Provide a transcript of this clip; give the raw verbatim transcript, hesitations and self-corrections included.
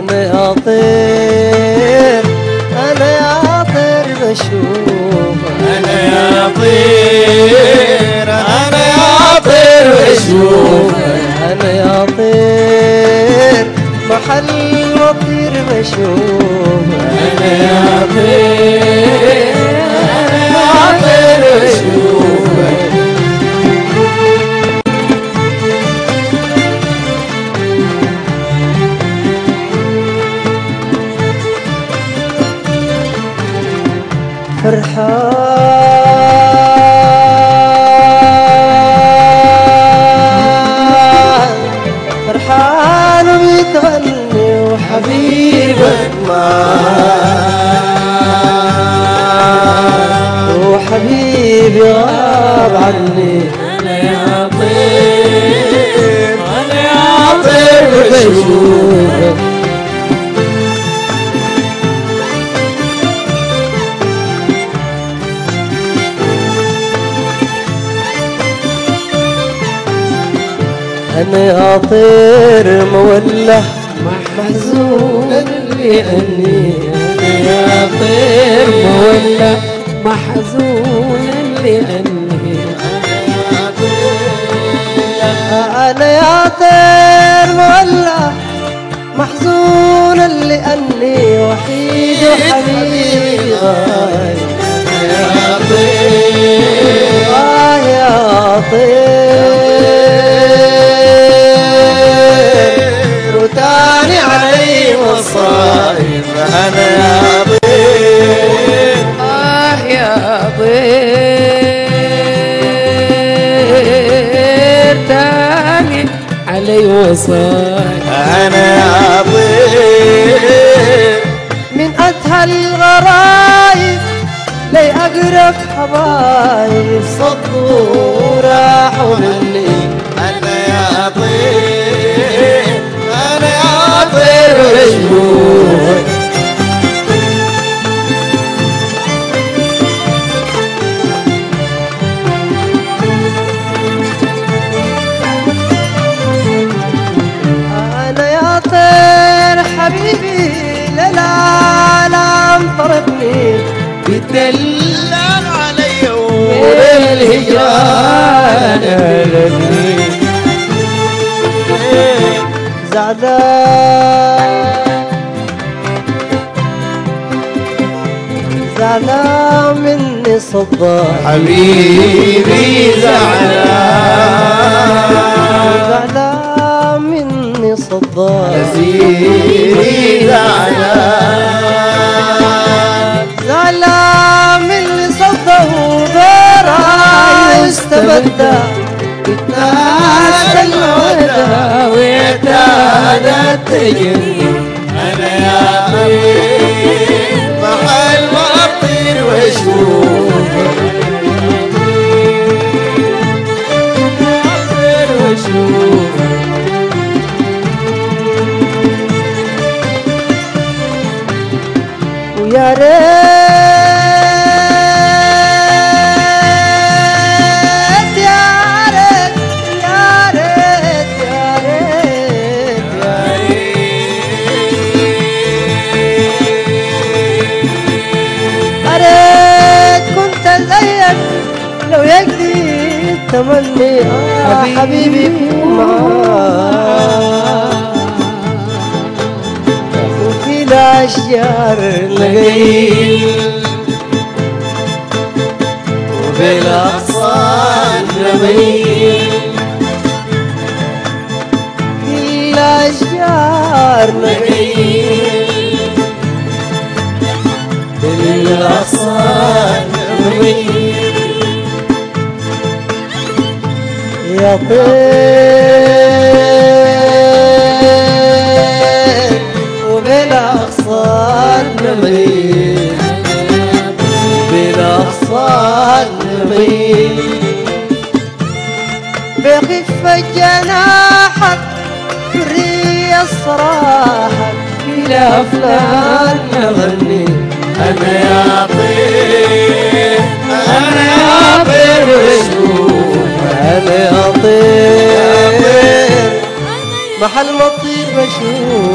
أنا يا طير أنا يا طير بشوفك أنا يا طير أنا يا طير بشوفك أنا يا طير محل مطير بشوفك أنا يا طير أنا يا طير بشوفك فرحان فرحان وبيتغني وحبيبك معاه وحبيبي غاب عني أنا يا طير أنا يا طير بشوفك أنا يا طير مولع محزون لأني أنا يا طير مولع محزون لأني أنا يا طير مولع محزون لأني وحيد وحبيبي غايب يا طير آه يا طير وتاني علي مصايب أنا يا طير آه يا طير تاني علي وصاي أنا يا طير من أتهى الغرايب لي أقرب حبايب صدوا وراحوا مني أنا يا طير أنا يا طير بشوفك أنا يا طير حبيبي للعالم طربني بتدلل علي وللهجران أهلني زعلان زعلان مني صباح حبيبي زعلان زعلان مني صباح نسيري زعلان زعلان مني صباح وبراي استبدى ناس المودة ويتادت تجري أنا يا طير محل ما أطير وأشوفك أطير وأشوفك ويا ريت لو يقدي تمني آه حبيبي معاه وفي الأشجار لقيت وبالأغصان رميل في الأشجار لقيت بالأغصان رميل يا طير وبالأغصان نميل بالأغصان نميل بخفة جناحك فري الصراحة في الأفلام نغني أنا يا طير أنا يا طير بشوفك أنا يا طير محل ما تطير بشوف